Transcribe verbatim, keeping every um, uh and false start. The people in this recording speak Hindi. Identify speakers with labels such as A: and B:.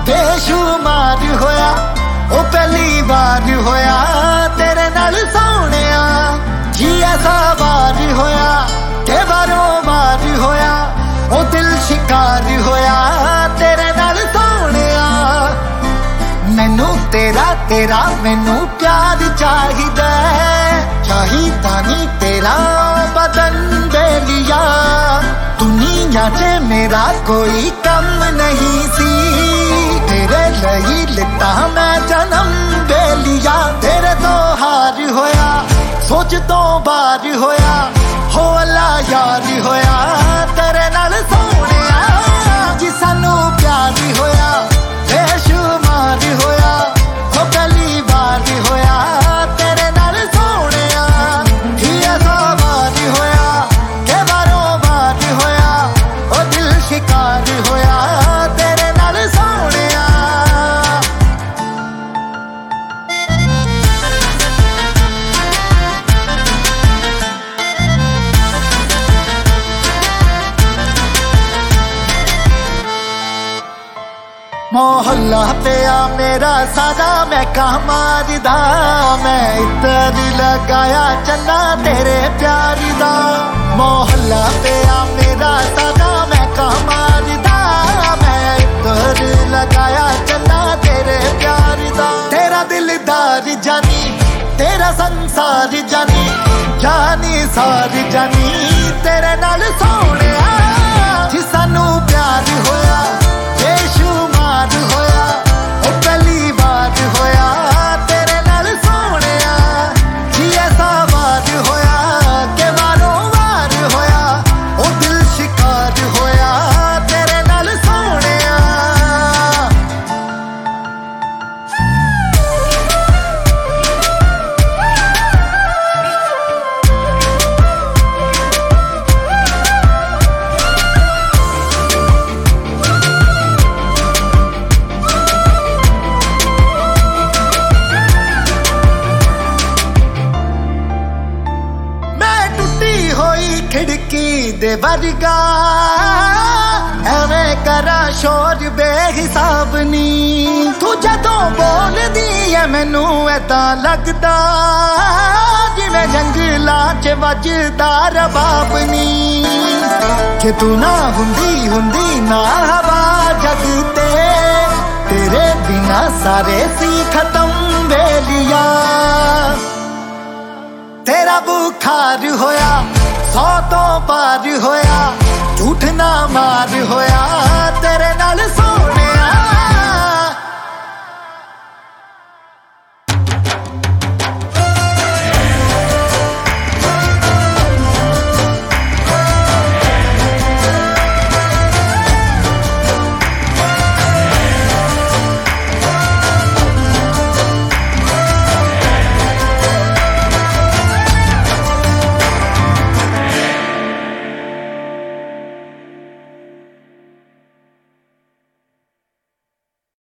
A: बेशुमार होया ओ पहली बार होया तेरे नाल सोहणिया जी ऐसा बार होया के बारों बार होया ओ दिल शिकार होया तेरे नाल सोहणिया। मैनू तेरा तेरा मैनू प्यार चाहिदा चाहिदा नी तेरा बदन बेलिया। दुनिया च मेरा कोई कम नहीं सी तेरे लई लिता मैं जन्म बेलिया। तेरे तो हार होया सोच तो बार होया हो अल्लाह यार होया तेरे नाल सोहणिया। जी सानू प्यार होया बेशुमार होया हो पहली बार होया तेरे नाल सोहणिया। जी ऐसा बार होया के बारों बार होया ओ दिल शिकार होया तेरे नाल सोहणिया। मोहल्ला पिया मेरा सादा मैं कहा मारदा मैं इतर लगाया चन्ना तेरे प्यार दा। मोहल्ला पिया मेरा सादा मैं कहा मारदा मैं इतर लगाया चन्ना तेरे प्यार दा। तेरा दिलदार जानी तेरा संसार जानी जानी सार जानी तेरे नाल सोहणिया। जी सानू प्यार होया बेशुमार होया ओ पहली बार होया तेरे नाल सोहणिया। जी ऐसा बार होया के बारों बार होया ओ दिल शिकार होया तेरे नाल सोहणिया। खिड़की दे वर्गा एवें करा शोर बेहिसाब नी तू जदों बोलदी है मैनू ऐदा लगदा जिवें जंगलां च वजदा रबाब नी। कि तू ना हुंदी हुंदी ना हवा जग ते तेरे बिना सारे सी खत्म बेलिया। तेरा बुखार होया सौ तो पार होया झूठ ना मार होया तेरे नाल सो